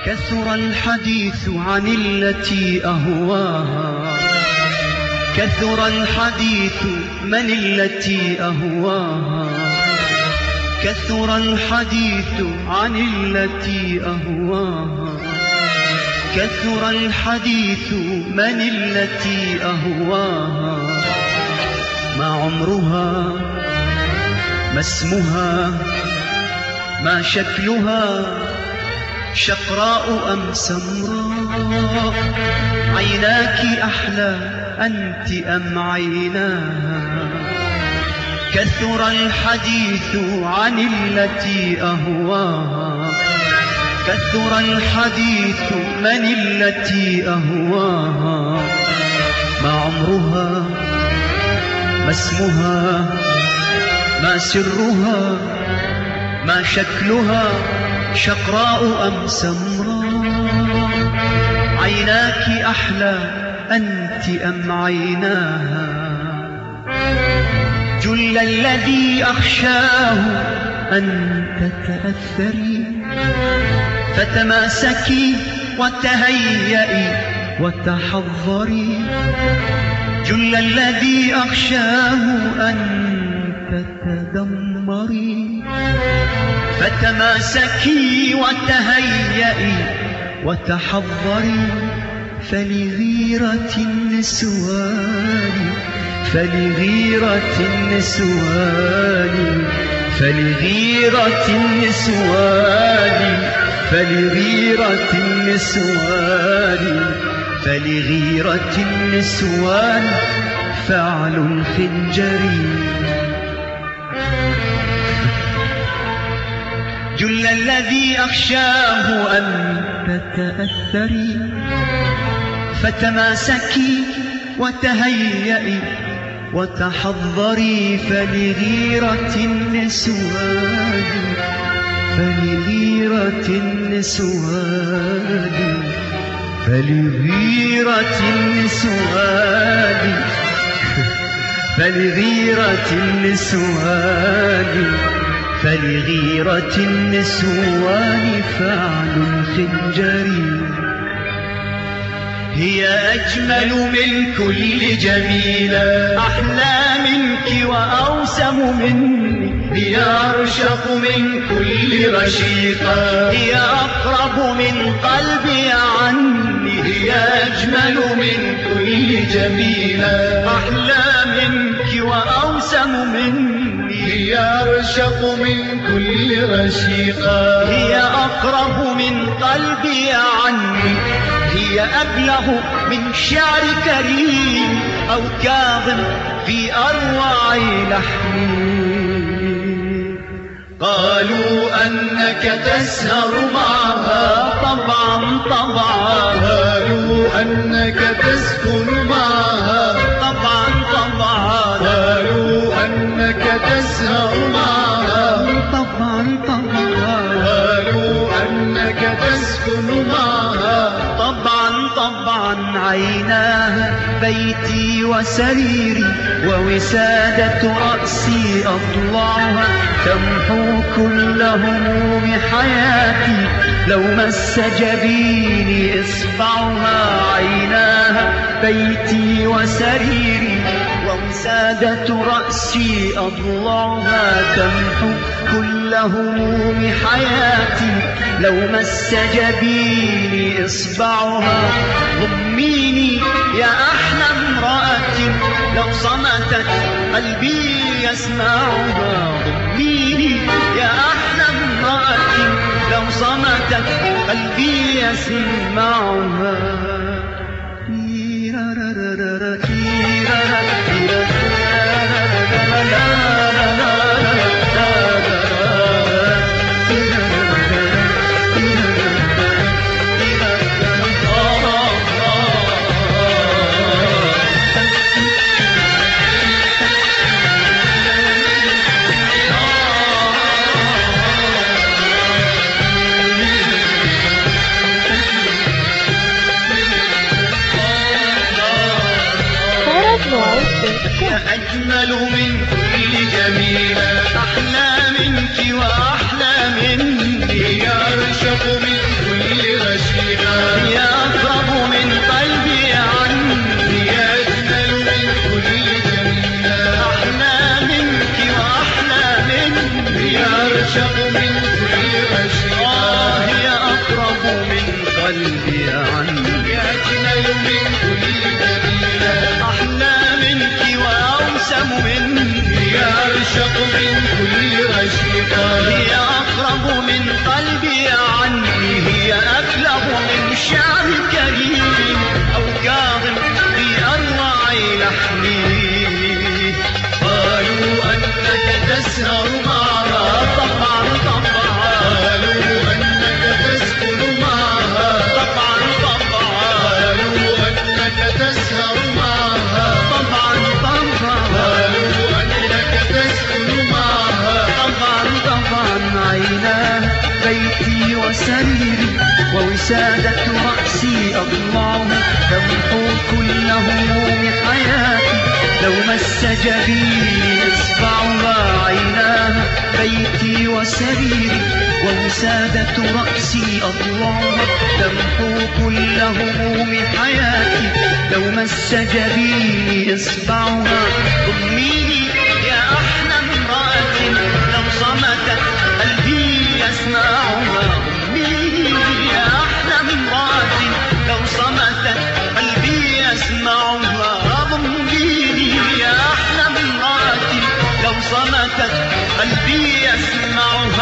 كثر الحديث عن التي أهواها، كثر الحديث من التي أهواها، كثر الحديث عن التي أهواها، كثر الحديث من التي أهواها. ما عمرها، ما اسمها، ما شكلها، شقراء أم سمراء، عيناك أحلى أنت أم عيناها. كثر الحديث عن التي أهواها، كثر الحديث من التي أهواها. ما عمرها، ما اسمها، ما سرها، ما شكلها، شقراء أم سمراء، عيناك أحلى أنت أم عيناها. جل الذي أخشاه أن تتأثري، فتماسكي وتهيئي وتحضري. جل الذي أخشاه أن تتدمري، فتماسكي وتهيئي وتحضري. فلغيرة النسوان، فلغيرة النسوان، فلغيرة النسوان، فلغيرة النسوان، فلغيرة النسوان فعل الخنجر. جل الذي أخشاه أن تتأثري، فتماسكي وتهيئي وتحضري. فلغيرة النسوان، فلغيرة النسوان، فلغيرة النسوان، فلغيرة النسوان، فلغيرة النسوان فعل الخنجر. هي أجمل من كل جميلة، أحلى منك وأوسم مني. هي أرشق من كل رشيقة، هي أقرب من قلبي عني. هي أجمل من كل جميلة، أحلى منك وأوسم مني. هي أرشق من كل رشيقة، هي أقرب من قلبي عني. هي أبلغ من شعر كريم أو كاظم في أروع لحن. قالوا أنك تسهر معها، طبعا طبعا. قالوا أنك تسكن معها، طبعا طبعا. قالوا أنك تسهر معها، طبعا طبعا. قالوا أنك تسكن معها، طبعا طبعا. عيناها بيتي وسريري، ووسادة رأسي أضلعها. تمحو كل هموم حياتي لو مس جبيني إصبعها. عيناها بيتي وسريري، ووسادة رأسي أضلعها. تمحو كل هموم حياتي لو مس جبيني إصبعها. ضميني يا أحلى امرأة، لو صمتت قلبي يسمعها. ضميني يا أحلى امرأة، لو صمتت قلبي يسمعها. أجمل من كل جميلة، أحلى منك وأحلى مني. يرشق من كل هي أقرب من قلبي عنك، هي أجمل من كل جميلة، أحلى منك وأحلى منك، هي أرشق من كل رشيقة، هي أقرب من قلبي عنك، هي أجمل من كل جميلة، أحلى منك وأوسم منك، هي أرشق من كل رشيقة، هي أقرب من قلبي عني، هي أبلغ من شعر كريم أو كاظم في أروع لحني. قالوا أنك تسهر معها طبعا طبعا، قالوا أنك تسكن معها طبعا طبعا، قالوا أنك تسهر معها طبعا طبعا، قالوا أنك تسكن معها طبعا طبعا. عيناه بيتي وسريري ووسادة رأسي أضلعه، تمحو كل هموم حياتي لو مس جبيني إصبعها. عيناه بيتي وسريري ووسادة رأسي أضلعها، تمحو كل هموم حياتي لو مس جبيني إصبعها. ضميني يا أحلى امرأة لو صمتت قلبي يسمعها، ضميني يا أحلى امرأة لو صمتت قلبي يسمعها، ضميني يا أحلى امرأة لو صمتت قلبي يسمعها.